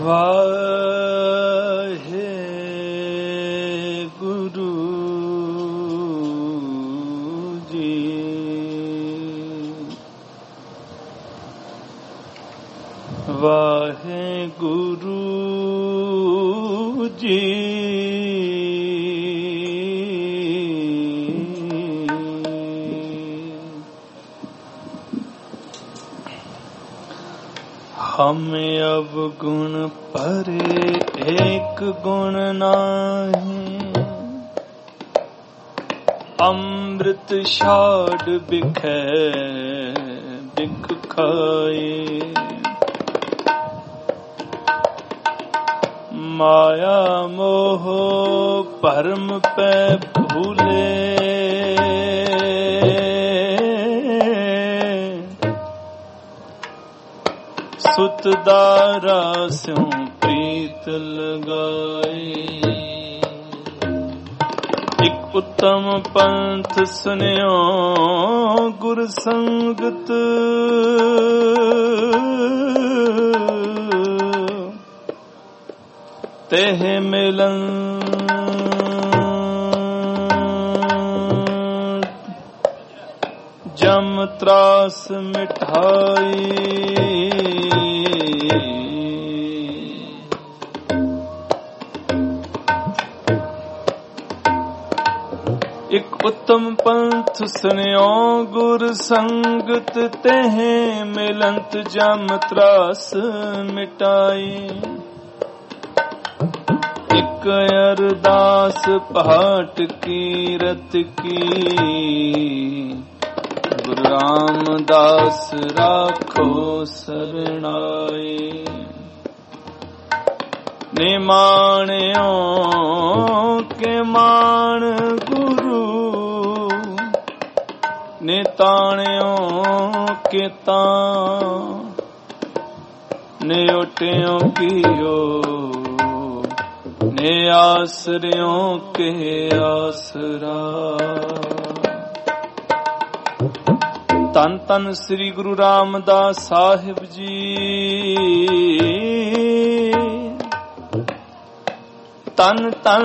ਵਾਹਿਗੁਰੂ ਜੀ। ਵਾਹਿਗੁਰੂ ਜੀ। हम अवगुण परे एक गुण नाही, अमृत छाड़ बिखै बिख खाए। माया मोह भरम पै भूले, सुत दारा स्यों प्रीत लगाए। एक उत्तम पंथ सुनियो गुर संगत, तेह मिलन जम त्रास मिठाई। एक उत्तम पंथ सुनियो गुर संगत, तेह मिलंत जम त्रास मिटाई। एक अरदास पाठ कीरत की, गुरु रामदास राखो सरणाई। निमाण्यो के मान गुरु, निताण्यो के तां, निउट्यो कियो ने आसरियों के आसरा। तन तन श्री गुरु रामदास साहिब जी, तन तन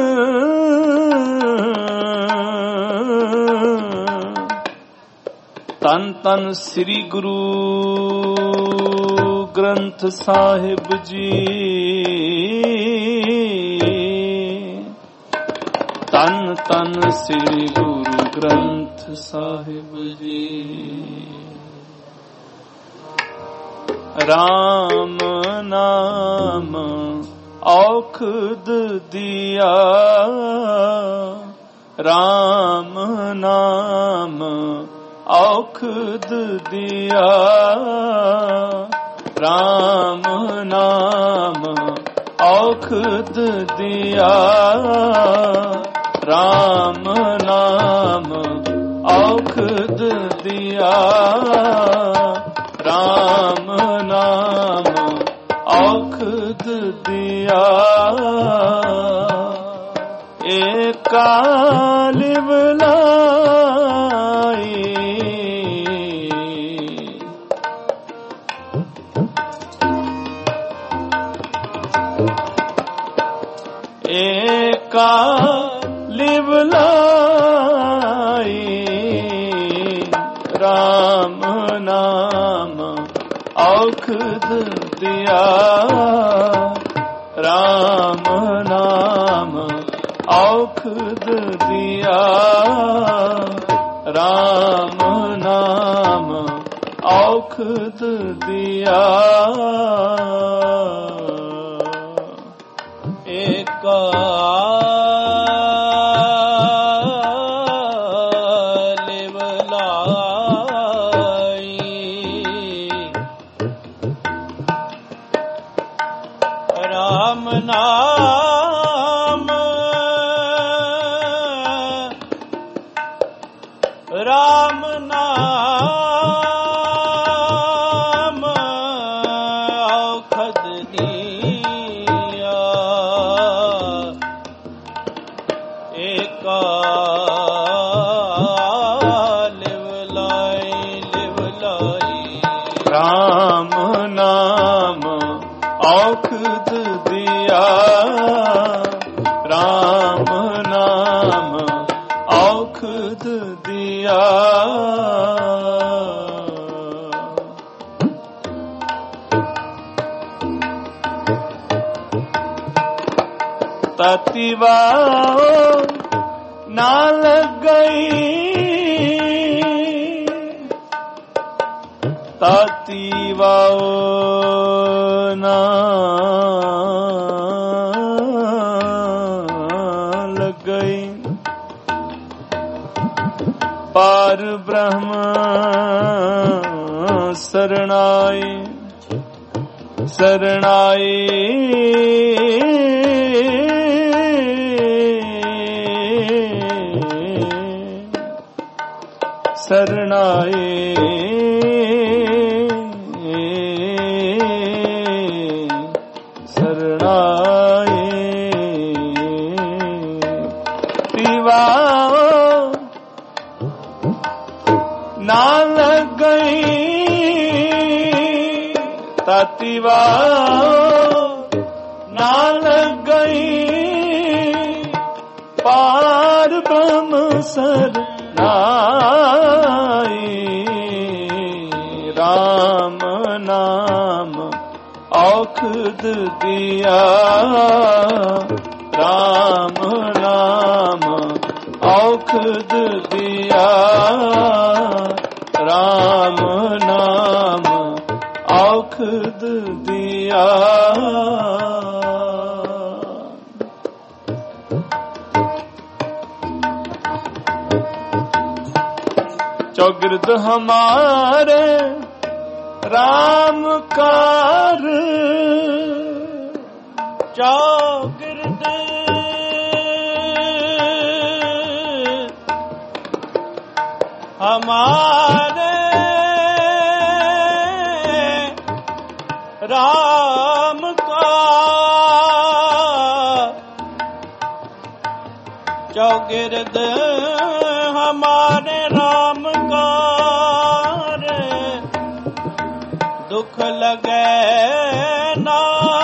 तन तन श्री गुरु ग्रंथ साहिब जी, तन तन श्री गुरु ग्रंथ साहिब जी। राम नाम औखद दिया, राम नाम औखद दिया। राम नाम औखद दिया, राम नाम औखद दिया। राम नाम औखद दिया। एका लिवलाई, एका लिवलाई। राम नाम औखद दिया, राम नाम औखद दिया। राम नाम औखद दिया। एका राम नाम, राम नाम औखद दिया। एका लिवलाई लिवलाई। राम नाम ਔਖਦ ਦਿਆ ਰਾਮ ਨਾਮ ਔਖਦ ਦਿਆ ਤਤਿਵਾ ਨਾ ਲੱਗਈ ਤਤਿਵਾ ਨਾ ਲੱਗਈ ਪਰ ਬ੍ਰਹਮ ਸਰਣਾਈ ਸਰਣਾਈ ਸਰਣਾਏ ਸਰਣਾਏ ਤਿਵਾ ਨਾ ਲੱਗਈ ਤਤਿਵਾ ਨਾ ਲੱਗਈ ਪਾਰ ਬ੍ਰਹਮ ਸਰਨਾਈ ਰਾਮ ਨਾਮ ਔਖਦ ਦਿਆ ਰਾਮ ਨਾਮ ਔਖਦ ਦਿਆ ਰਾਮ ਨਾਮ ਔਖਦ ਦਿਆ चौगिर्द हमारे राम कार चौगिर्द हमारे राम का चौगिर्द हमारे राम का दुख लगे ना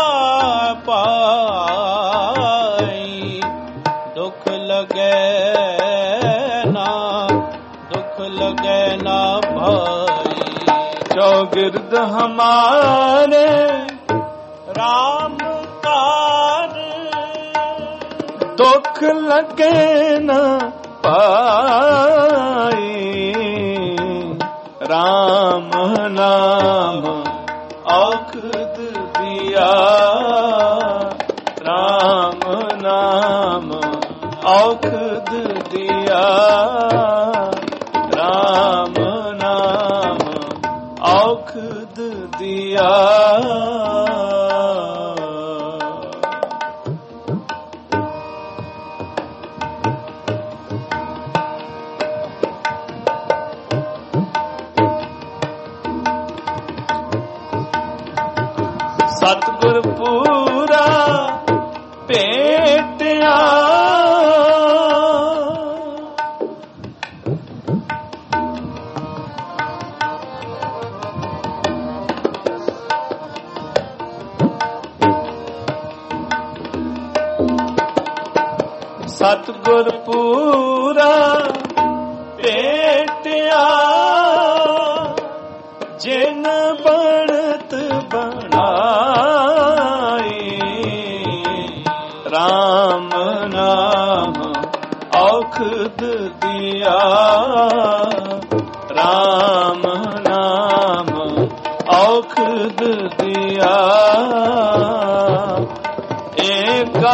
पाई दुख लगे ना भाई चौगिर्द हमारे राम कार दुख लगे ना पाई राम नाम औखद दिया राम नाम औखद दिया राम नाम औखद दिया सतगुर पूरा भेटिया सतगुर पूरा भेटिया जिन बनत राम नाम औखद दिया राम नाम औखद दिया एका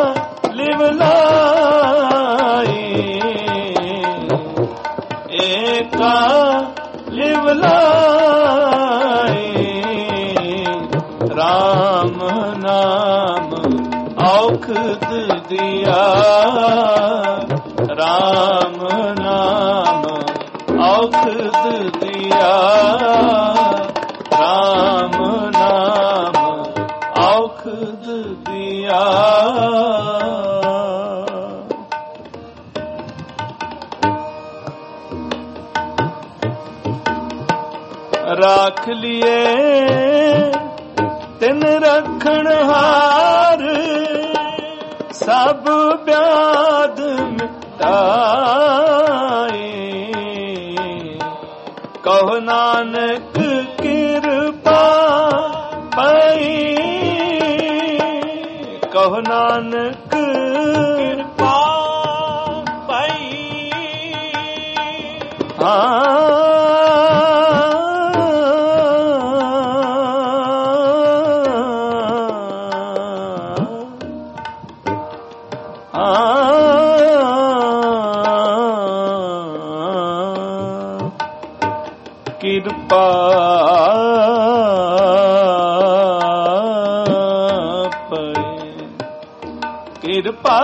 लिवलाई एका लिवलाई राम नाम औखद दिया राम नाम औखद दिया राम नाम औखद दिया राख लिए ਤਿਨ ਰਖਣ ਹਾਰ ਸਭ ਬਿਆਦ ਮਿਟਾਏ। ਕਹੋ ਨਾਨਕ ਕਿਰਪਾ ਪਈ, ਕਹੋ ਨਾਨਕ ਕਿਰਪਾ ਪਈ। ਕਿਰਪਾ ਪਈ, ਕਿਰਪਾ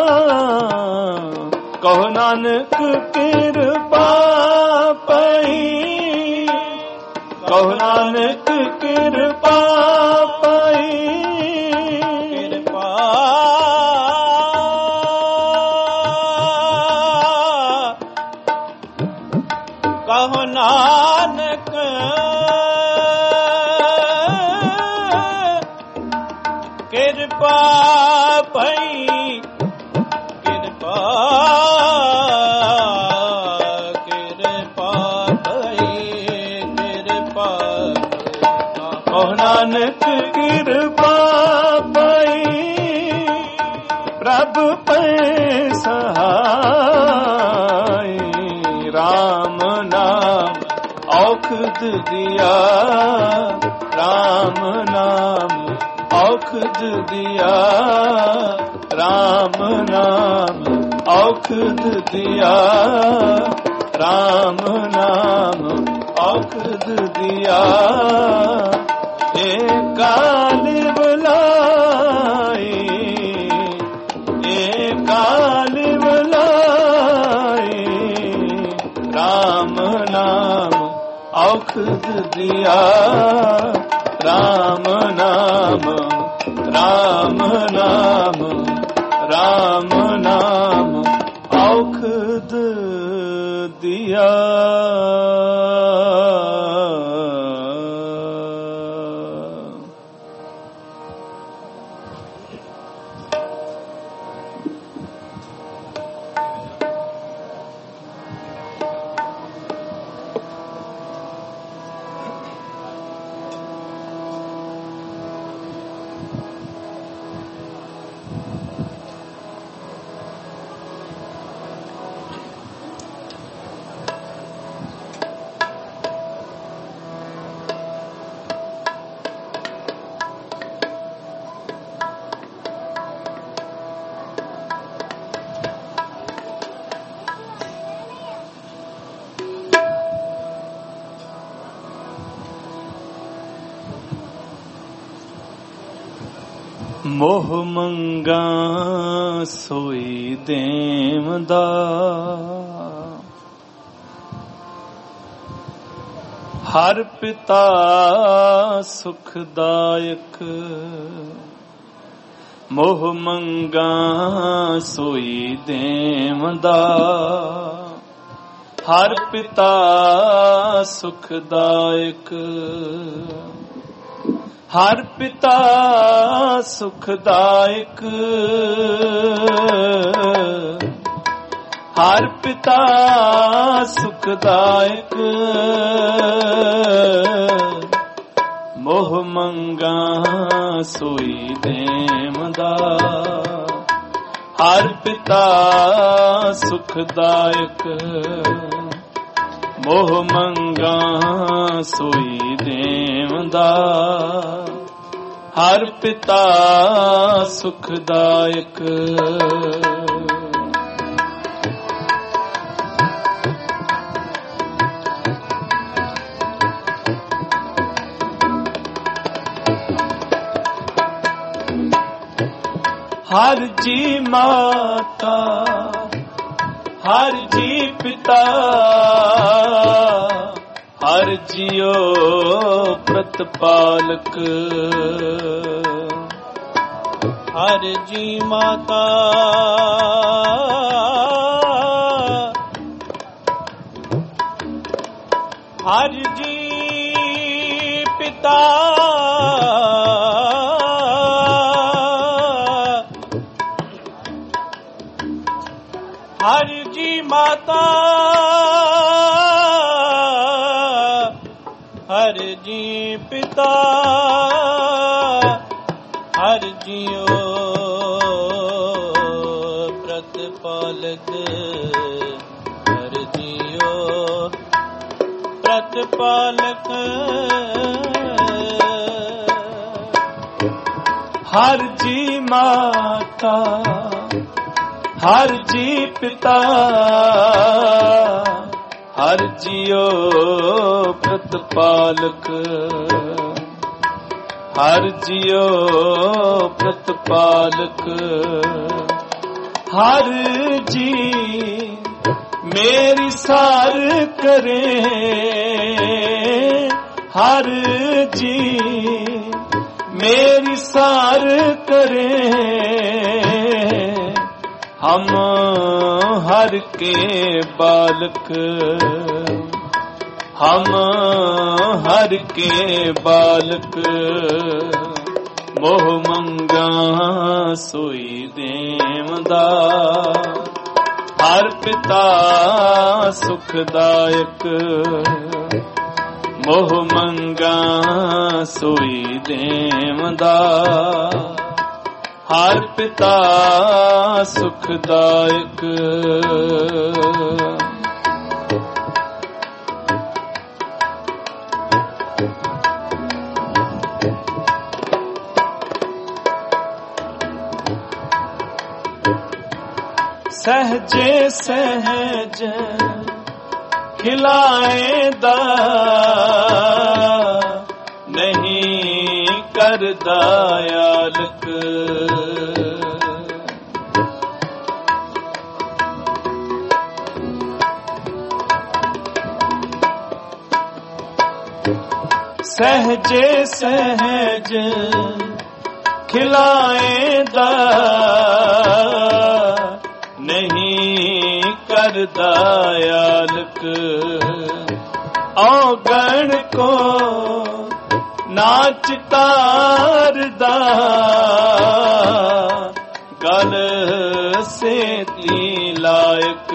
ਕਹੋ ਨਾਨਕ ਕਿਰਪਾ ਪਈ, ਕਹੋ ਨਾਨਕ ਕਿਰਪਾ ਪਈ। ਕਿਰਪਾ ਕਹੋ ਨਾਨਕ ਕਿਰਪਾ ਪਈ, ਕਿਰਪਾ ਕਿਰਪਾ ਪਈ, ਕਿਰਪਾ ਕਹੋ ਨਾਨਕ ਕਿਰਪਾ ਪਈ। ਪ੍ਰਭ ਪੈ ਸਹਾਈ, ਰਾਮ ਨਾਮ ਔਖਦ ਦਿਆ, ਰਾਮ ਨਾਮ ਔਖਦ ਦਿਆ, ਰਾਮ ਨਾਮ ਔਖਦ ਦਿਆ, ਰਾਮ ਨਾਮ ਔਖਦ ਦਿਆ। ਕਾਲ ਬੁਲਾਈ, ਕਾਲ ਬੁਲਾਈ, ਰਾਮ ਨਾਮ ਔਖਦ ਦਿਆ, ਰਾਮ ਨਾਮ, ਰਾਮ ਨਾਮ, ਰਾਮ ਨਾਮ ਔਖਦ ਦਿਆ। ਮੋਹ ਮੰਗਾ ਸੋਈ ਦੇਵਦਾ, ਹਰ ਪਿਤਾ ਸੁਖਦਾਇਕ। ਮੋਹ ਮੰਗਾ ਸੋਈ ਦੇਵਦਾ, ਹਰ ਪਿਤਾ ਸੁਖਦਾਇਕ। ਹਰ ਪਿਤਾ ਸੁਖਦਾਇਕ, ਹਰ ਪਿਤਾ ਸੁਖਦਾਇਕ। ਮੋਹ ਮੰਗਾ ਸੋਈ ਦੇਵਦਾ, ਹਰ ਪਿਤਾ ਸੁਖਦਾਇਕ। ਮੋਹ ਮੰਗਾ ਸੋਈ ਦੇਵਦਾ, ਹਰ ਪਿਤਾ ਸੁਖਦਾਇਕ। ਹਰ ਜੀ ਮਾਤਾ, ਹਰ ਜੀ ਪਿਤਾ, ਹਰ ਜਿਉ ਪ੍ਰਤਪਾਲਕ। ਹਰ ਜੀ ਮਾਤਾ, ਹਰ ਜੀ ਪਿਤਾ, ਮਾਤਾ ਹਰ ਜੀ ਪਿਤਾ ਹਰ ਜੀਓ ਪ੍ਰਤਪਾਲਕ ਹਰ ਜੀਓ ਪ੍ਰਤਪਾਲਕ ਹਰ ਜੀ ਮਾਤਾ ਹਰ ਜੀ ਪਿਤਾ ਹਰ ਜੀਓ ਪ੍ਰਤਪਾਲਕ ਹਰ ਜੀਓ ਪ੍ਰਤਪਾਲਕ ਹਰ ਜੀ ਮੇਰੀ ਸਾਰ ਕਰੇ ਹਰ ਜੀ मेरी सार करे हम हर के बालक हम हर के बालक मोह मंगा सोई देवदा हर पिता सुखदायक मोह मंगा सोई देवदा हर पिता सुखदायक सहजे सहज खिलाएदा नहीं करदा यालक सहजे सहज खिलाएदा नहीं करदा यालक औगण को नाच तारदा गल से ती लायक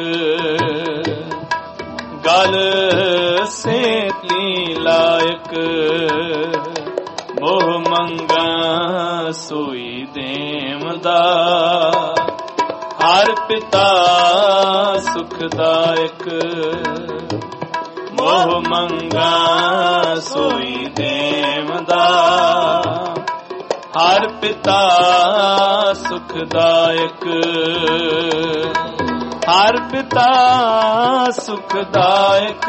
गल से ती लायक मोह मंगा सोई देवदा हर पिता सुखदायक मोह मंगा सोई देवदा हर पिता सुखदायक हर पिता सुखदायक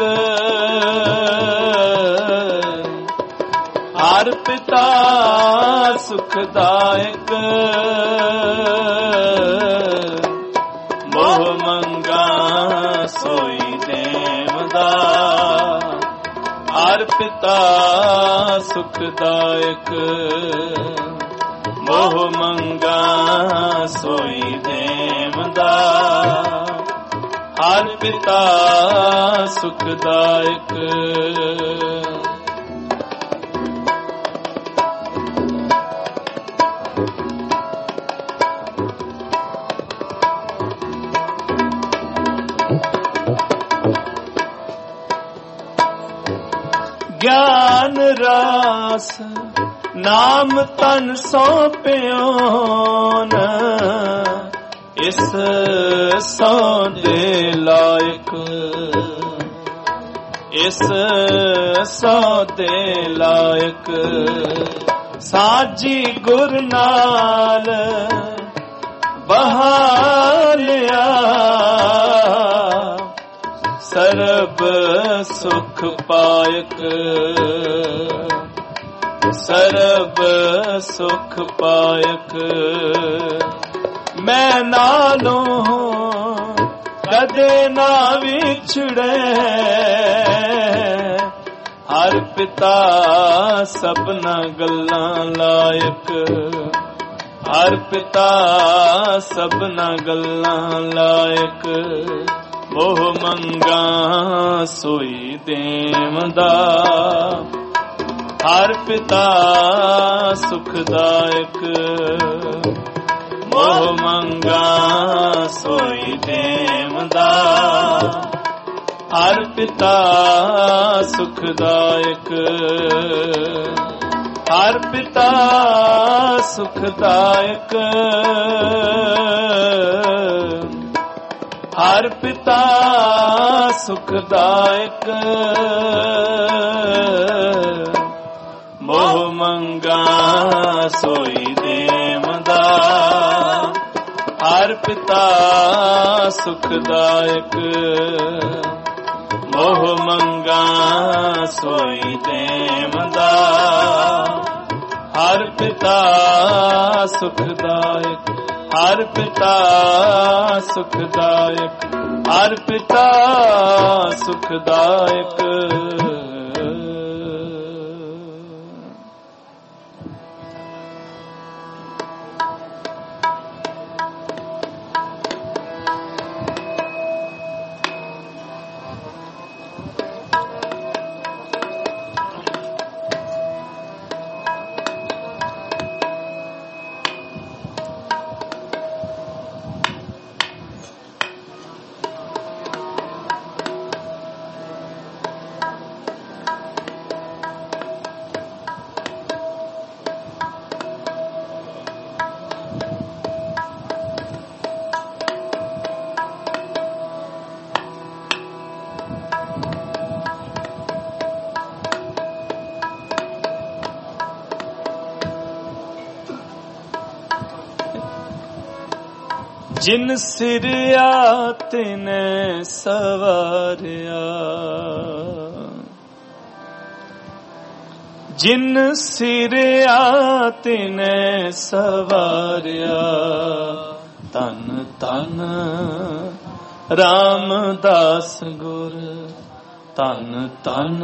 हर पिता सुखदायक मोह मंगा सोई देवदा हर पिता सुखदायक मोह मंगा सोई देवदा हर पिता सुखदायक ज्ञान रास नाम तन सौंपियोन इस सौंदे लायक इस सौंदे लायक साजी गुर नाल बहालिया सरब सुख पायक सरब सुख पायक मैं नालों कदे ना विछड़े हर पिता सबना गल्लां लायक हर पिता सबना गल्लां लायक मोह मंगा सोई देवदा हर पिता सुखदायक ਮੋਹ ਮੰਗਾ ਸੋਈ ਦੇਵਦਾ। ਹਰ ਪਿਤਾ ਸੁਖਦਾਇਕ, ਹਰ ਪਿਤਾ ਸੁਖਦਾਇਕ, ਹਰ ਪਿਤਾ ਸੁਖਦਾਇਕ। ਮੋਹ ਮੰਗਾ ਸੋਈ ਦੇਵਦਾ। ਹਰ ਪਿਤਾ ਸੁਖਦਾਇਕ, ਮੋਹ ਮੰਗਾ ਸੋਈ ਦੇਵਦਾ। ਹਰ ਪਿਤਾ ਸੁਖਦਾਇਕ, ਹਰ ਪਿਤਾ ਸੁਖਦਾਇਕ, ਹਰ ਪਿਤਾ ਸੁਖਦਾਇਕ। ਜਿਨ ਸਿਰਿਆ ਤਿਨੇ ਸਵਾਰਿਆ, ਜਿਨ ਸਿਰਿਆ ਤਿਨੇ ਸਵਾਰਿਆ। ਧੰਨ ਧੰਨ ਰਾਮਦਾਸ ਗੁਰ, ਧੰਨ ਧੰਨ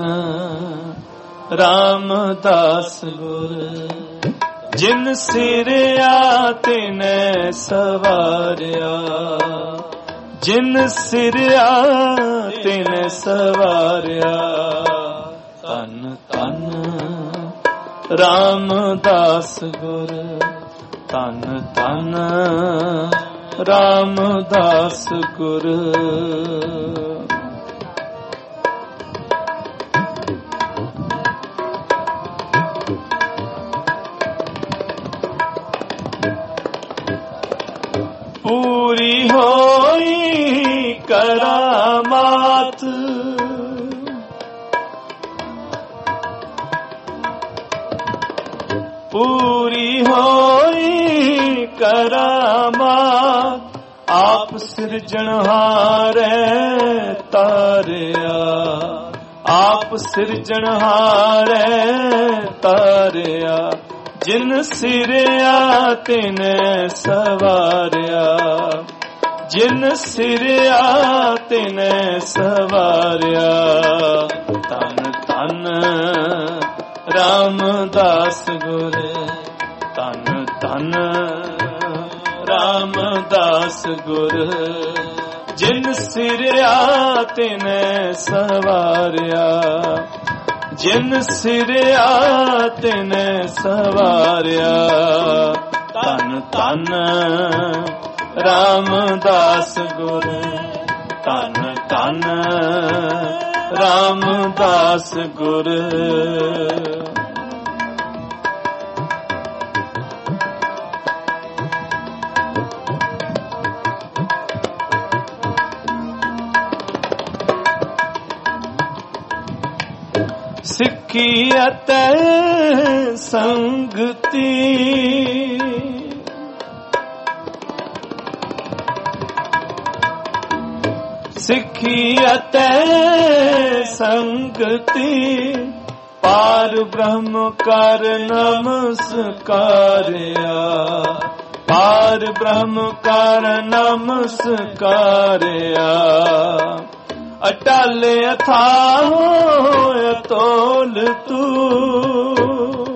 ਰਾਮਦਾਸ ਗੁਰ। ਜਿਨ ਸਿਰਿਆ ਤਿਨੇ ਸਵਾਰਿਆ, ਜਿਨ ਸਿਰਿਆ ਤਿਨੇ ਸਵਾਰਿਆ। ਧੰਨ ਧੰਨ ਰਾਮਦਾਸ ਗੁਰ, ਧੰਨ ਧੰਨ ਰਾਮਦਾਸ ਗੁਰ। ਪੂਰੀ ਹੋਈ ਕਰਾਮਾਤ, ਪੂਰੀ ਹੋਈ ਕਰਾਮਾਤ। ਆਪ ਸਿਰਜਣਹਾਰੇ ਤਾਰਿਆ, ਆਪ ਸਿਰਜਣਹਾਰੇ ਤਾਰਿਆ। ਜਿਨ ਸਿਰਿਆ ਤਿਨੇ ਸਵਾਰਿਆ, ਜਿਨ ਸਿਰਿਆ ਤਿਨੇ ਸਵਾਰਿਆ। ਧੰਨ ਧੰਨ ਰਾਮਦਾਸ ਗੁਰ, ਧੰਨ ਧੰਨ ਰਾਮਦਾਸ ਗੁਰ। ਜਿਨ ਸਿਰਿਆ ਤਿਨੇ ਸਵਾਰਿਆ, ਜਿਨ ਸਿਰਿਆ ਤਿਨੇ ਸਵਾਰਿਆ। ਧੰਨ ਧੰਨ ਰਾਮਦਾਸ ਗੁਰ, ਧੰਨ ਧੰਨ ਰਾਮਦਾਸ ਗੁਰ। ਸਿੱਖੀ ਅਤੇ ਸੰਗਤੀ, ਸਿੱਖੀ ਅਤੇ ਸੰਗਤੀ। ਪਾਰ ਬ੍ਰਹਮ ਕਰ ਨਮਸਕਾਰਿਆ, ਪਾਰ ਬ੍ਰਹਮ ਕਰ ਨਮਸਕਾਰਿਆ। ਅਟਲ ਅਥਾਹ ਅਤੋਲ ਤੂੰ,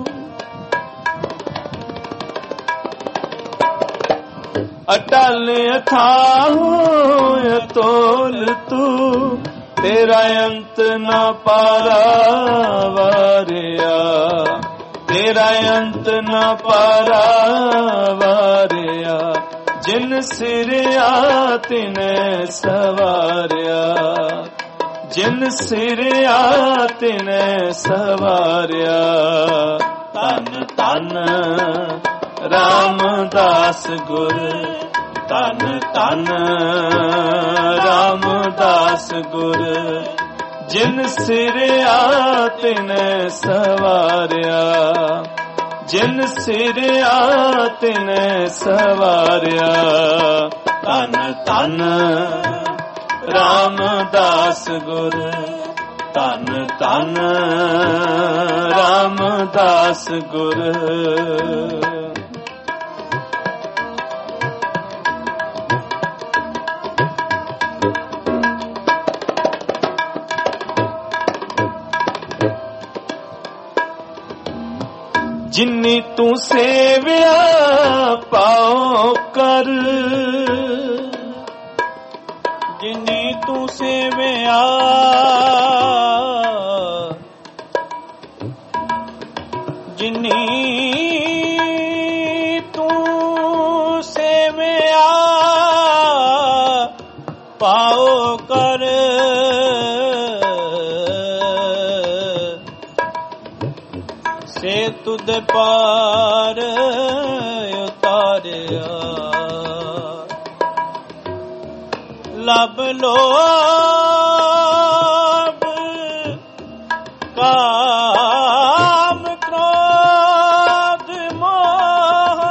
ਅਟਲ ਅਥਾਹ ਅਤੋਲ ਤੂੰ। ਤੇਰਾ ਅੰਤ ਨਾ ਪਾਰਾ ਵਾਰਿਆ, ਤੇਰਾ ਅੰਤ ਨਾ ਪਾਰਾਵਾਰਿਆ, ਜਿਨ ਸਿਰਿਆ ਤਿਨੈ ਸਵਾਰਿਆ, ਜਿਨ ਸਿਰਿਆ ਤਿਨੈ ਸਵਾਰਿਆ। ਧੰਨ ਧੰਨ ਰਾਮਦਾਸ ਗੁਰ, ਧੰਨ ਧੰਨ ਰਾਮਦਾਸ ਗੁਰ, ਜਿਨ ਸਿਰਿਆ ਤਿਨੈ ਸਵਾਰਿਆ, ਜਿਨ ਸਿਰਿਆ ਤਿਨੈ ਸਵਾਰਿਆ। ਧੰਨ ਧੰਨ ਰਾਮਦਾਸ ਗੁਰ, ਧੰਨ ਧੰਨ ਰਾਮਦਾਸ ਗੁਰ। ਜਿਨੀ ਤੂੰ ਸੇਵਿਆ ਪਾਉ ਕਰ, ਜਿਨੀ ਤੂੰ ਸੇਵਿਆ, ਜਿਨੀ ਤੂੰ ਸੇਵਿਆ ਪਾਉ ਕਰ, ਸੇ ਤੁਧ ਪਾਰ ਉਤਾਰਿਆ। ਲਭ ਲੋਭ ਕਾਮ ਕ੍ਰੋਧ ਮੋਹ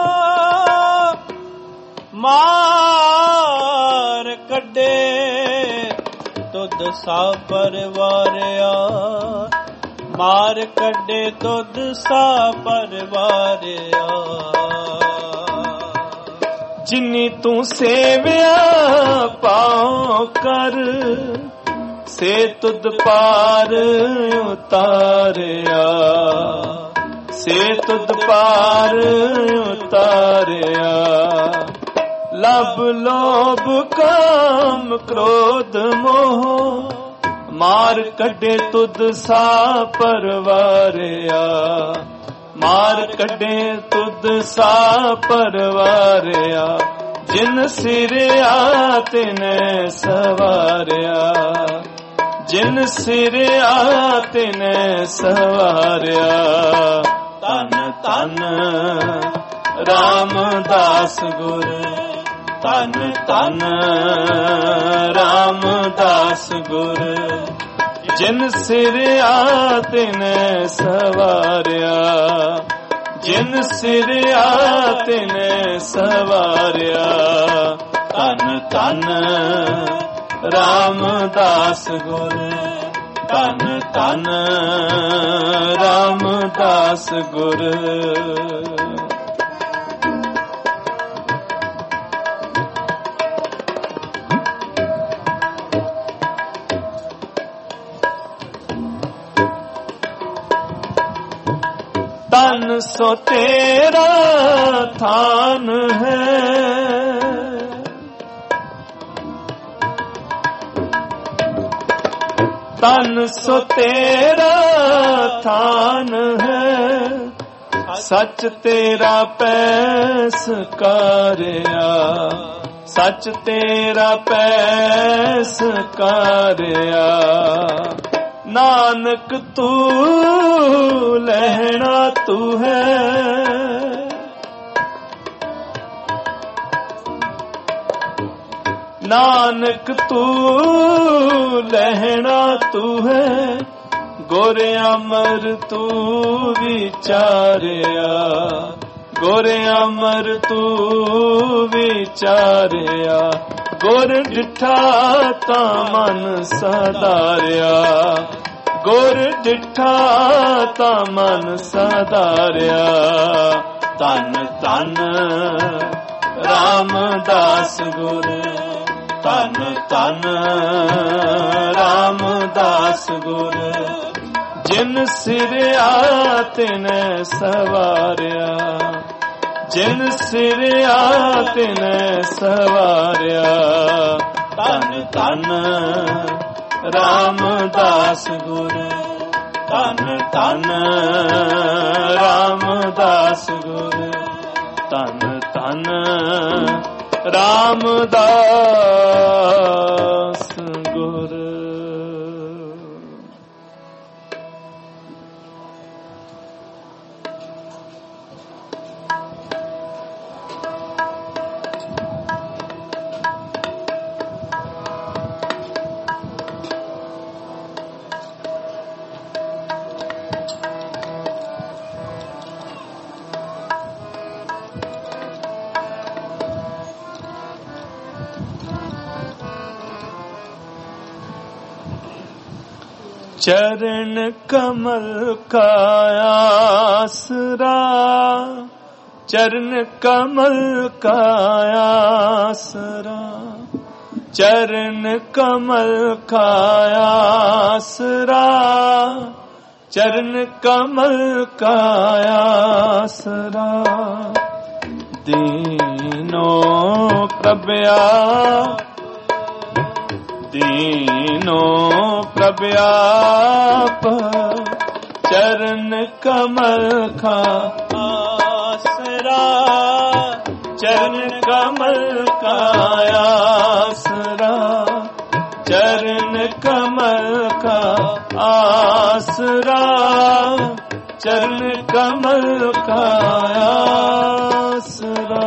ਮਾਰ ਕੱਢੇ ਤੁਧ ਸਾ ਪਰਵਾਰਿਆ, ਮਾਰ ਕੱਢੇ ਤੁਧ ਸਾ ਪਰਵਾਰਿਆ। ਜਿਨੀ ਤੂੰ ਸੇਵਿਆ ਪਾਉ ਕਰ, ਸੇ ਤੁਧ ਪਾਰ ਉਤਾਰਿਆ, ਸੇ ਤੁਧ ਪਾਰ ਉਤਾਰਿਆ। ਲਭ ਲੋਭ ਕਾਮ ਕ੍ਰੋਧ ਮੋਹ ਮਾਰ ਕੱਢੇ ਤੁਧ ਸਾ ਪਰਵਾਰਿਆ, ਮਾਰ ਕੱਢੇ ਤੁਧ ਸਾ ਪਰਵਾਰਿਆ। ਜਿਨ ਸਿਰਿਆ ਤਿਨੈ ਸਵਾਰਿਆ, ਜਿਨ ਸਿਰਿਆ ਤਿਨੈ ਸਵਾਰਿਆ। ਧੰਨ ਧੰਨ ਰਾਮਦਾਸ ਗੁਰ, ਧੰਨ ਧੰਨ ਰਾਮਦਾਸ ਗੁਰ, ਜਿਨ ਸਿਰਿਆ ਤਿਨੈ ਸਵਾਰਿਆ, ਜਿਨ ਸਿਰਿਆ ਤਿਨੈ ਸਵਾਰਿਆ। ਧੰਨ ਧੰਨ ਰਾਮਦਾਸ ਗੁਰ, ਧੰਨ ਧੰਨ ਰਾਮਦਾਸ ਗੁਰ। ਤਨ ਸੋ ਤੇਰਾ ਥਾਨ ਹੈ, ਤਨ ਸੋ ਤੇਰਾ ਥਾਨ ਹੈ। ਸੱਚ ਤੇਰਾ ਪੈਸ ਕਾਰਿਆ, ਸੱਚ ਤੇਰਾ ਪੈਸ ਕਾਰਿਆ। ਨਾਨਕ ਤੂੰ ਲਹਿਣਾ ਤੂੰ ਹੈ, ਨਾਨਕ ਤੂੰ ਲਹਿਣਾ ਤੂੰ ਹੈ। ਗੁਰ ਅਮਰ ਤੂੰ ਵਿਚਾਰਿਆ, ਗੁਰ ਅਮਰ ਤੂੰ ਵਿਚਾਰਿਆ। ਗੁਰ ਡਿਠਾ ਤਾਂ ਮਨ ਸਦਾਰਿਆ, ਗੁਰ ਡਿਠਾ ਤਾਂ ਮਨ ਸਦਾਰਿਆ। ਧੰਨ ਧੰਨ ਰਾਮਦਾਸ ਗੁਰ, ਧੰਨ ਧੰਨ ਰਾਮਦਾਸ ਗੁਰ। ਜਿਨ ਸਿਰਿਆ ਤਿਨੈ ਸਵਾਰਿਆ, ਜਿਨ ਸਿਰਿਆ ਤਿਨੈ ਸਵਾਰਿਆ। ਧੰਨ ਧੰਨ ਰਾਮਦਾਸ ਗੁਰ, ਧੰਨ ਧੰਨ ਰਾਮ रामदास गुर तन तन रामदास गुर। चरण कमल का आसरा, चरण कमल का आसरा, चरण कमल का आसरा, चरण कमल का आसरा। दीनों प्रभया दीनों प्रव्याप, चरण कमल का आसरा, चरण कमल का आसरा, चरण कमल का आसरा, चरण कमल का आसरा।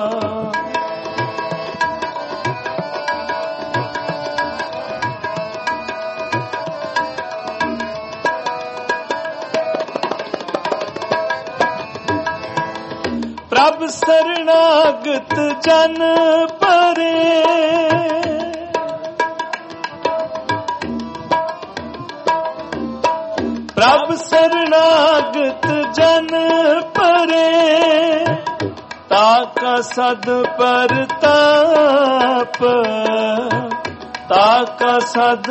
प्रभ शरणागत जन परे, प्रभ शरणागत जन परे, ताका सद परताप, ताका सद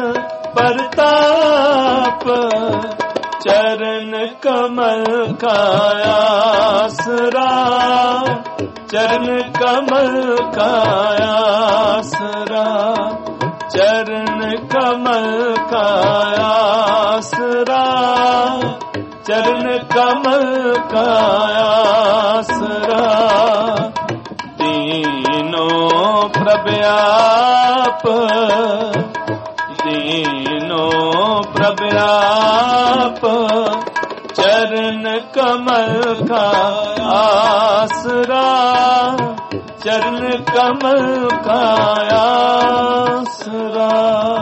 परताप, चरण कमल का आसरा, चरण कमल का आसरा, चरण कमल का आसरा, चरण कमल का आसरा। दीनों प्रव्याप, दीनों प्रव्याप, चरण कमल का आसरा, चरण कमल का आसरा।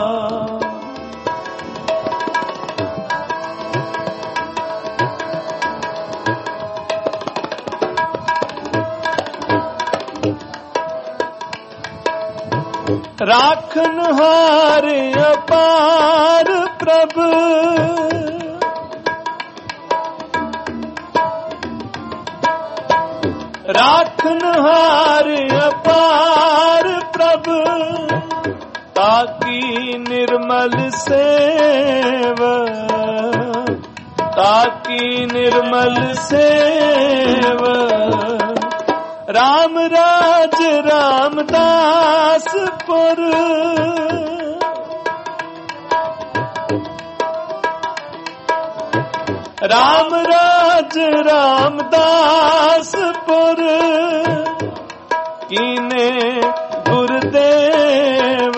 राखनहार अपार प्रभु, राखनहार अपार प्रभु, ताकि निर्मल सेव, ताकि निर्मल सेव। राम राज रामदासपुर, राम राज रामदासपुर, कीने गुरुदेव,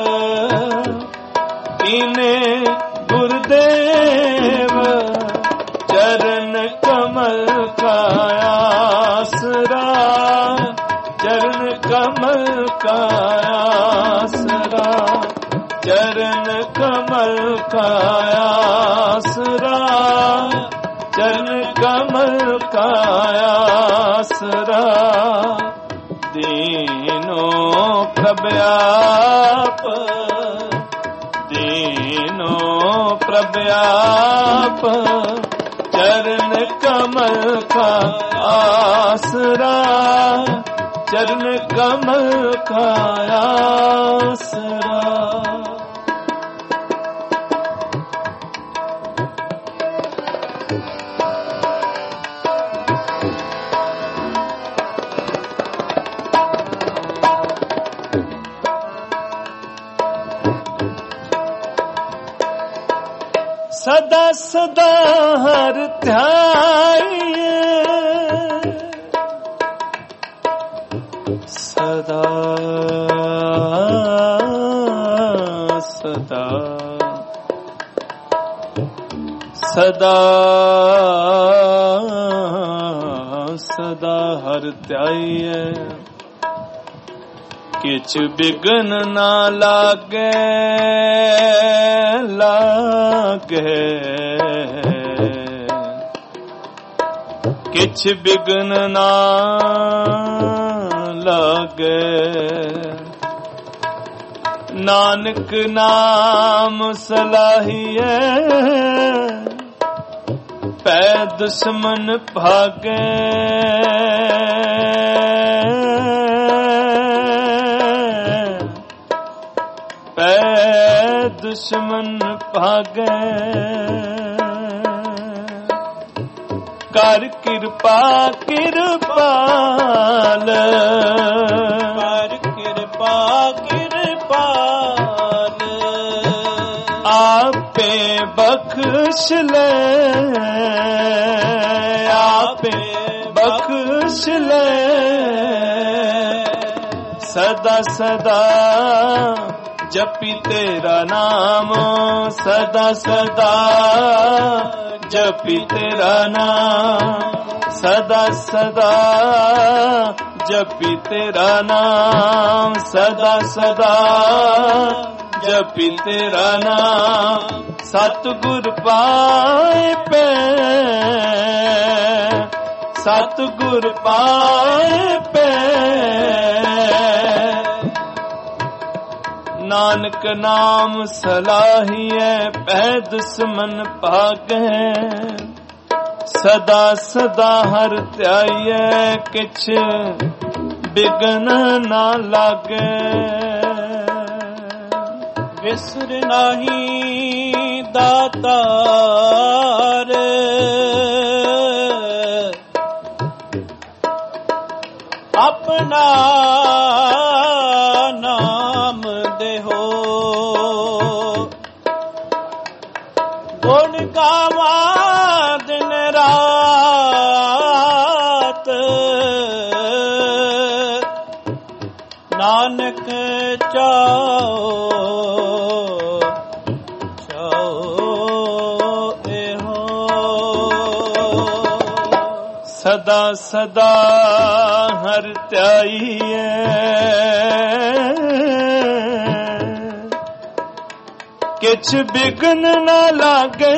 कीने गुरुदेव, चरण कमल का आसरा, चरण कमल का आसरा, चरण कमल का आसरा, चरण कमल का आसरा। दीनों प्रव्याप, दीनों प्रव्याप, चरण कमल का आसरा, चरण कमल का आसरा। सदा सदा हर ध्याये, ਸਦਾ ਸਦਾ ਹਰਿ ਧਿਆਈਐ ਕਿਛ ਬਿਘਨ ਨਾ ਲਾਗੈ ਕਿਛ ਬਿਘਨ ਨਾ ਲਾਗੈ ਨਾਨਕ ਨਾਮ ਸਲਾਹੀਐ ਪੈ ਦੁਸ਼ਮਨ ਭਾਗੈ ਪੈ ਦੁਸ਼ਮਨ ਭਾਗੈ ਕਰ ਕਿਰਪਾ ਕਿਰਪਾਲ ਕਰ ਕਿਰਪਾ ਕਿਰਪਾਲ ਆਪੇ ਬਖਸ਼ ਲੈ ਆਪੇ ਬਖਸ਼ ਲੈ ਸਦਾ ਸਦਾ ਜਪੀ ਤੇਰਾ ਨਾਮ ਸਦਾ ਸਦਾ ਜਪੀ ਤੇਰਾ ਨਾਮ ਸਦਾ ਸਦਾ ਜਪੀ ਤੇਰਾ ਨਾਮ ਸਦਾ ਸਦਾ ਜਪੀ ਤੇਰਾ ਨਾਮ ਸਤਿਗੁਰ ਪਾਏ ਪੈ ਸਤਿਗੁਰ ਪਾਏ ਪੈ ਨਾਨਕ ਨਾਮ ਸਲਾਹੀਐ ਪੈ ਦੁਸ਼ਮਨ ਭਾਗੈ ਸਦਾ ਸਦਾ ਹਰਿ ਧਿਆਈਐ ਕਿਛ ਬਿਘਨ ਨਾ ਲਾਗੈ ਵਿਸਰ ਨਾਹੀ ਦਾਤਾਰ ਆਪਣਾ ਨਾਮ ਦੇਹੋ ਗੁਣ ਗਾਵਾਂ ਦਿਨ ਰਾਤ ਨਾਨਕ ਚਾਓ ਸਦਾ ਸਦਾ ਹਰਿ ਧਿਆਈਐ ਕਿਛ ਬਿਘਨ ਨਾ ਲਾਗੈ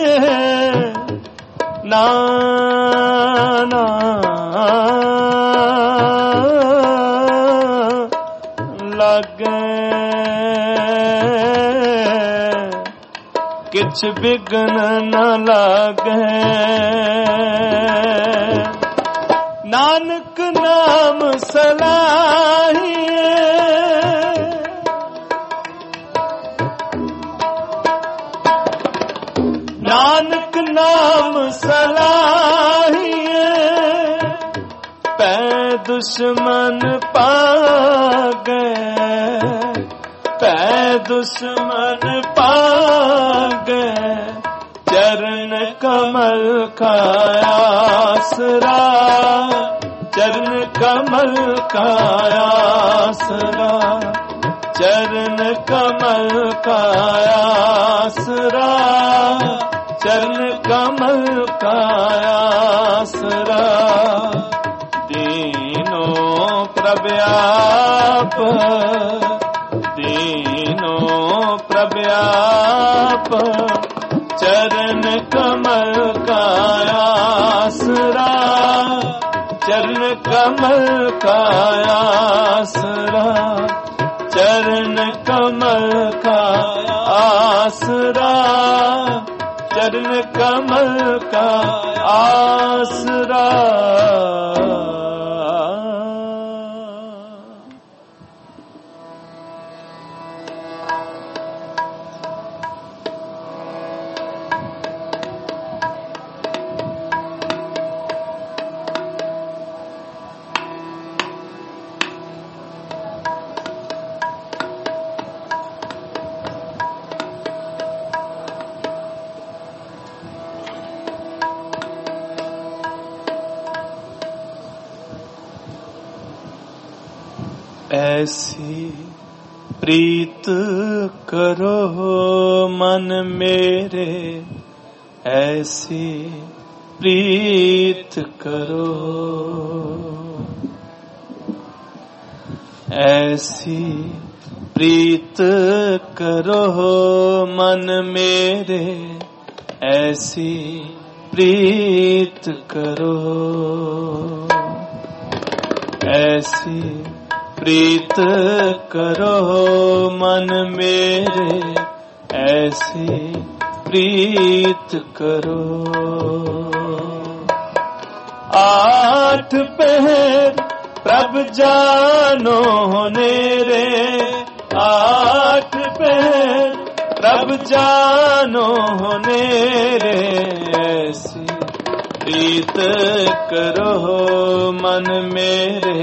ਨਾ ਨਾ ਲਾਗੈ ਕਿਛ ਬਿਘਨ ਨਾ ਲਾਗੈ ਨਾਨਕ ਨਾਮ ਸਲਾਹੀਐ ਨਾਨਕ ਨਾਮ ਸਲਾਹੀਐ ਪੈ ਦੁਸ਼ਮਨ ਭਾਗੈ ਪੈ ਦੁਸ਼ਮਨ ਭਾਗੈ ਚਰਨ ਕਮਲ ਕਾ ਆਸਰਾ ਚਰਨ ਕਮਲ ਕਾ ਆਸਰਾ ਚਰਨ ਕਮਲ ਕਾ ਆਸਰਾ ਚਰਨ ਕਮਲ ਕਾ ਆਸਰਾ ਦੀਨੋ ਪ੍ਰਭ ਆਪ ਦੀਨੋ ਪ੍ਰਭ ਆਪ चरण कमल का आसरा चरण कमल का आसरा चरण कमल का आसरा चरण कमल का आसरा। ऐसी प्रीत करो मन मेरे ऐसी प्रीत करो, ऐसी प्रीत करो मन मेरे, ऐसी प्रीत करो, ऐसी प्रीत करो मन मेरे, ऐसी प्रीत करो। आठ पहर प्रभ जानो नेरे, आठ पहर प्रभ जानो नेरे, ऐसी प्रीत करो मन मेरे,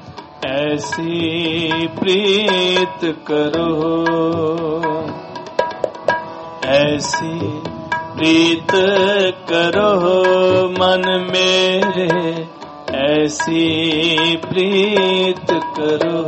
ऐसी प्रीत करो, ऐसी प्रीत करो मन मेरे, ऐसी प्रीत करो।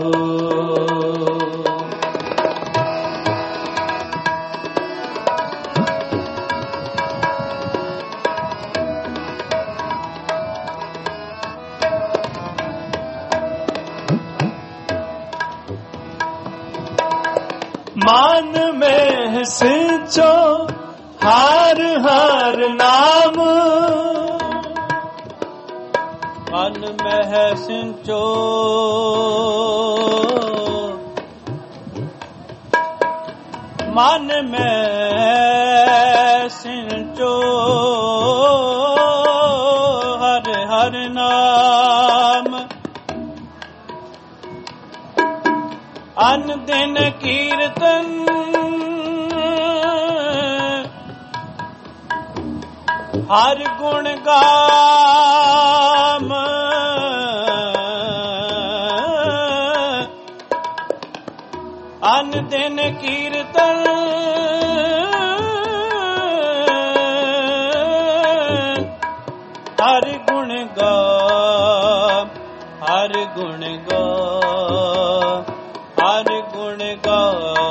मान में सिंचो हार हार नाम, मन में सिंचो मन में सिंचो हर हर नाम, अन दिन कीर्तन हर गुण गाम, अन दिन कीर्तन हर गुण गा, हर गुण गा, हर गुण गा।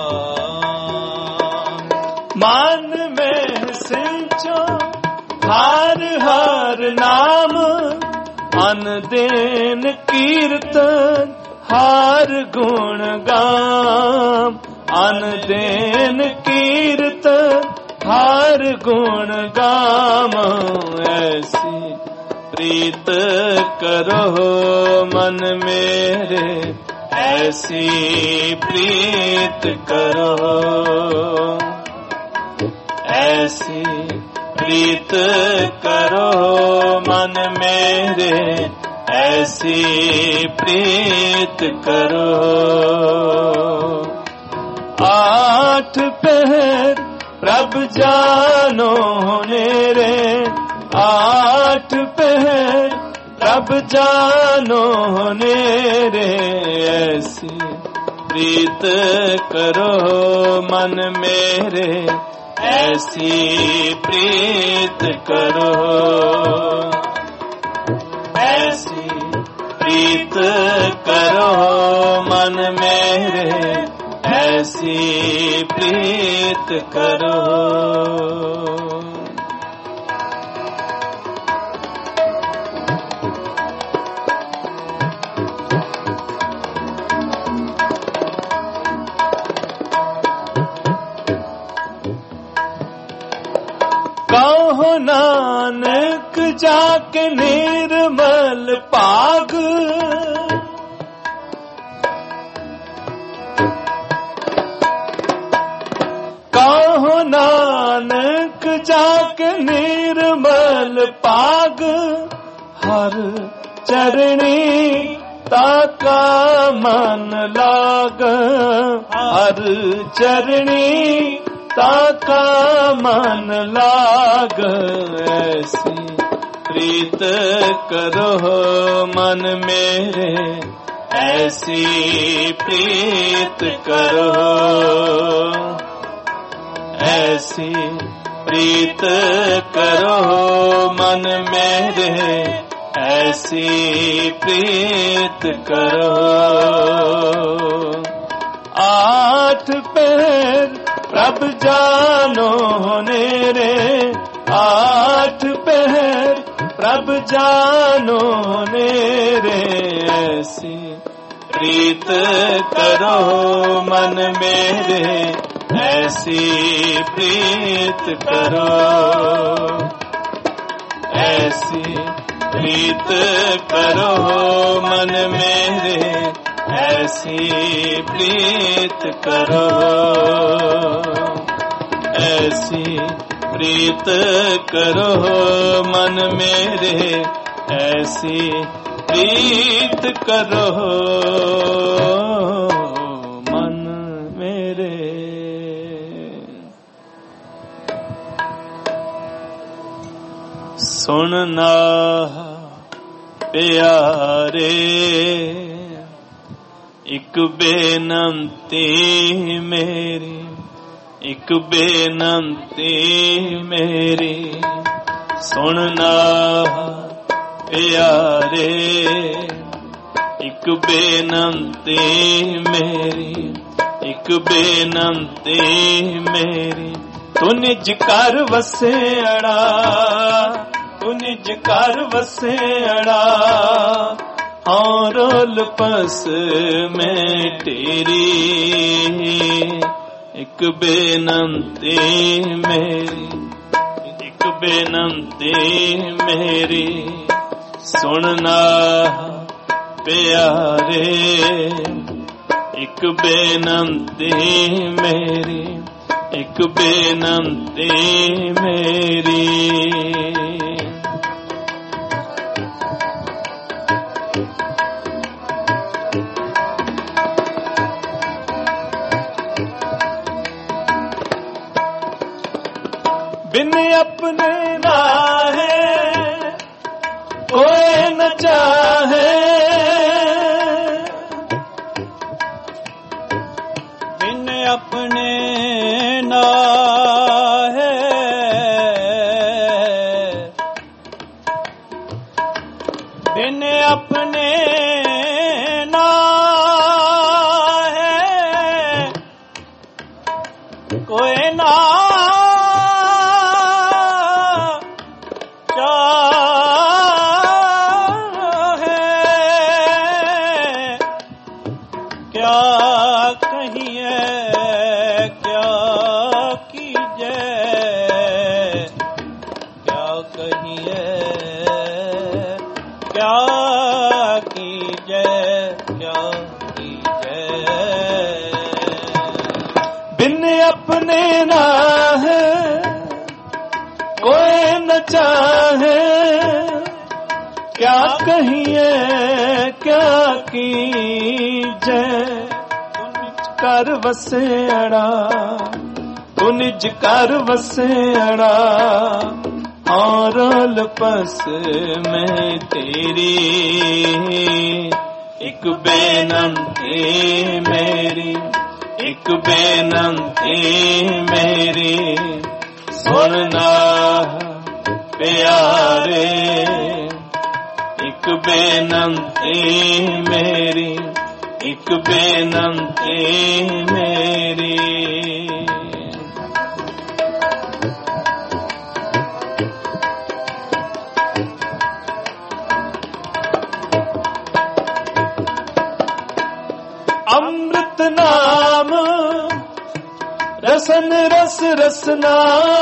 मान में सिंचो हार हार नाम, अन दिन कीर्तन हार गुण गाम, अन दिन कीर्तन हार गुण गाम, ऐसी प्रीत करो मन मेरे, ऐसी प्रीत करो, ऐसी प्रीत करो मन मेरे, ऐसी प्रीत करो। आठ पहर प्रभ जानो नेरे, आठ पहर प्रभ जानो नेरे, ऐसी प्रीत करो मन मेरे, ऐसी प्रीत करो, ऐसी प्रीत करो मन मेरे, ऐसी प्रीत करो। कहो नानक जाके निर्मल पाग, कहो नानक जाके निर्मल पाग, हर चरणी ताका मन लाग, हर चरणी ताका मन लाग, ऐसी प्रीत करो मन मेरे, ऐसी प्रीत करो, ऐसी प्रीत करो मन मेरे, ऐसी प्रीत करो। आठ पहर प्रभ जानो नेरे, आठ पहर प्रभ जानो नेरे, ऐसी प्रीत करो मन मेरे, ऐसी प्रीत करो, ऐसी प्रीत करो मन मेरे, ऐसी प्रीत करो, ऐसी प्रीत करो मन मेरे, ऐसी प्रीत करो मन मेरे। सुनना प्यारे एक बेनंती मेरी, एक बेनंती मेरी, सुनना प्यारे एक बेनंती मेरी, एक बेनंती मेरी, तू निज कर वसे अड़ा, तू निज कर वसे अड़ा, हाँ रोल पस में तेरी, एक बेनंती मेरी, एक बेनंती मेरी, सुनना प्यारे एक बेनंती मेरी, एक बेनंती मेरी। बिन अपने राहे कोई न चाहे, बिन अपने नाहे, बिन अपने नाहे कोई ना अपने राह कोई न चाहे, क्या कहिए क्या कीजे, तू निज कर वसे अड़ा, तू निज कर वसे अड़ा, और पस में तेरी, एक बेनंती मेरी, एक बेनंती मेरी, सुनना प्यारे एक बेनंती मेरी, एक बेनंती मेरी। अमृत नाम रसन रस रसना,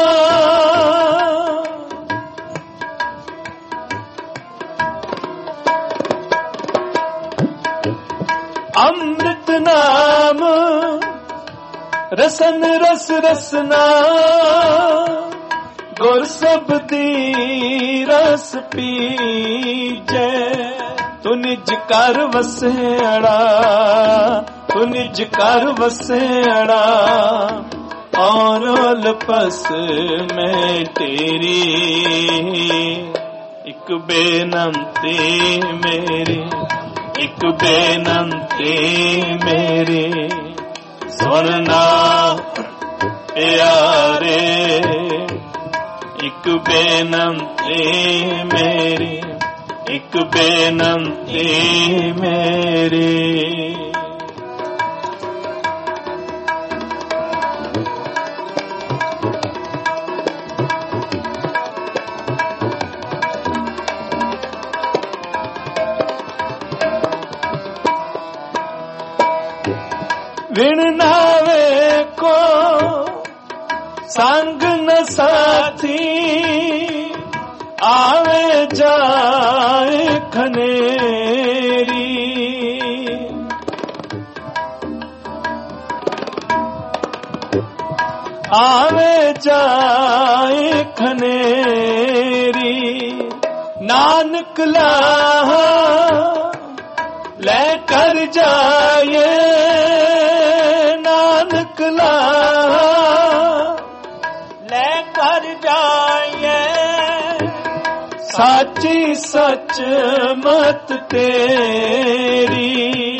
अमृत नाम रसन रस रसना, गुर सबदी रस पीजे, तू निज कर वसे अड़ा, तू निज कर वसे अड़ा, और लपस में तेरी, एक बेनंती मेरी, एक बेनंती मेरी, सुनना प्यारे एक बेनंती मेरी, एक बेनंती मेरी। बिन नावे को संग न साथी आवे जाए खनेरी आवे जाए खनेरी नानक लाहा ले कर जाए नानक लाहा ले कर जाए साची सच मत तेरी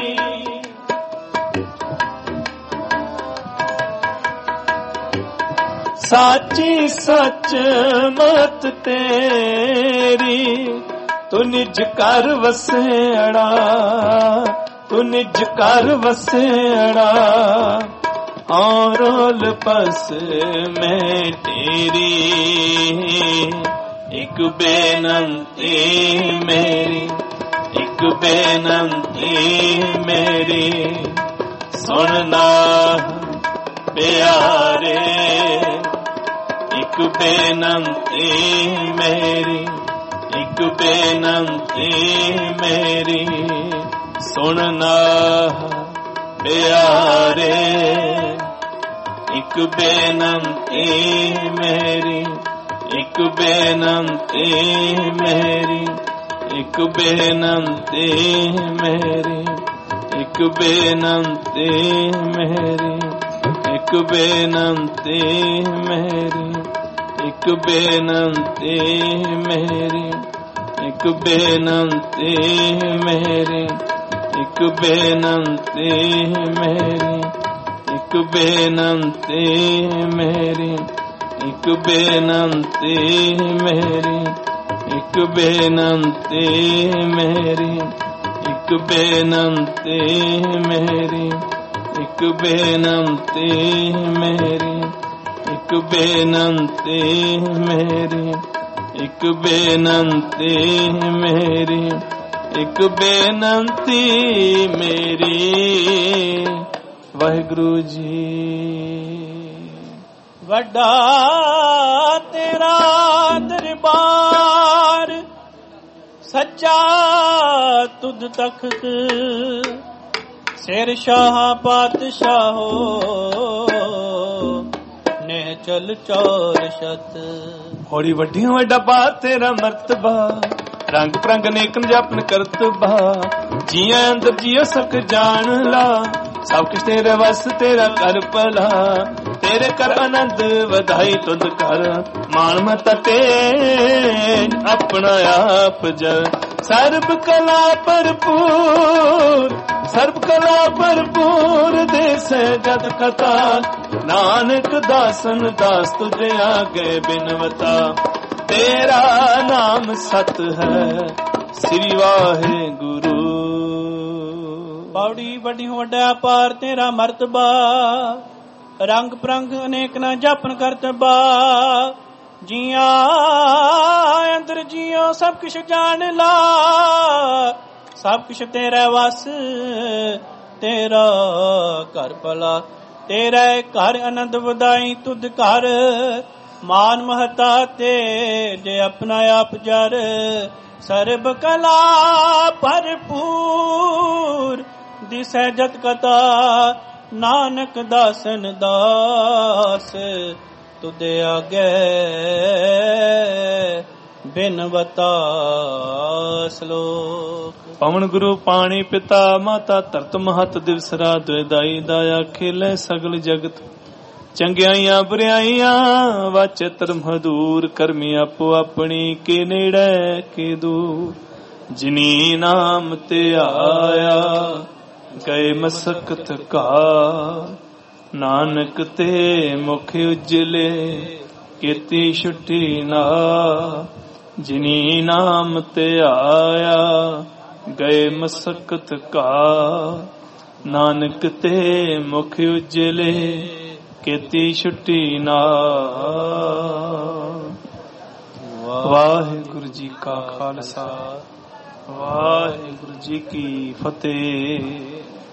साची सच मत तेरी तू निज कर वसेड़ा तू निज कर वसेड़ा और पस में तेरी एक बेनंती मेरी एक बेनंती मेरी सुनना प्यारे एक बेनंती मेरी एक बेनंती मेरी सुनना प्यारे एक बेनंती मेरी एक बेनंती मेरी एक बेनंती मेरी एक बेनंती मेरी एक बेनंती मेरी एक बेनंती मेरी एक बेनंती मेरी एक बेनंती मेरी एक बेनंती मेरी एक बेनंती मेरी एक बेनंती मेरी एक बेनंती मेरी एक बेनंती मेरी एक बेनंती मेरी एक बेनंती मेरी एक बेनंती मेरी वाहिगुरु जी। वड्डा तेरा दरबार सच्चा तुद तख्त शेर शाह पातशाहो ने चल चौर शत होड़ी वड्डियों वड्डा पा तेरा मर्तबा रंग परंग नेकन जपन करतबा जिया अंदर जियो सक जान ला सब कुछ तेरे वस तेरा कर भला तेरे कर आनंद वधाई तुद कर मान मत तेज अपना आप जल सर्ब कला भरपूर देश जद कथा नानक दासन दास तुझे आगे बिनवता तेरा नाम सत है श्री वाहे गुरु। पौड़ी वड्डी वड्डा पार तेरा मर्तबा रंग परंग अनेक न जपन करतबा जिया अंदर जियो सब किश जान ला सब किश तेरा वस तेरा घर भला तेरा घर आनंद वधाई तुद कर मान महता ते जे अपना आप जर सर्ब कला भरपूर दिसै जत कथा नानक दासन दास तुदे आगे बिनवता श्लोक। पवन गुरु पाणी पिता माता धरत महत दिवस रात दाई दाया खेले सगल जगत चंगियाइयां बुराइयां वाचे धर्म दूर करमी आपो अपनी के नेड़े के दूर जिनी नाम ते आया गए मसकत का नानक ते मुख उजले कीर्ति छुट्टी ना जिनी नाम ते आया गए मसकत का नानक ते मुख उजले कीर्ति छुट्टी ना। वाहिगुरु जी का खालसा वाहिगुरु जी की फतेह।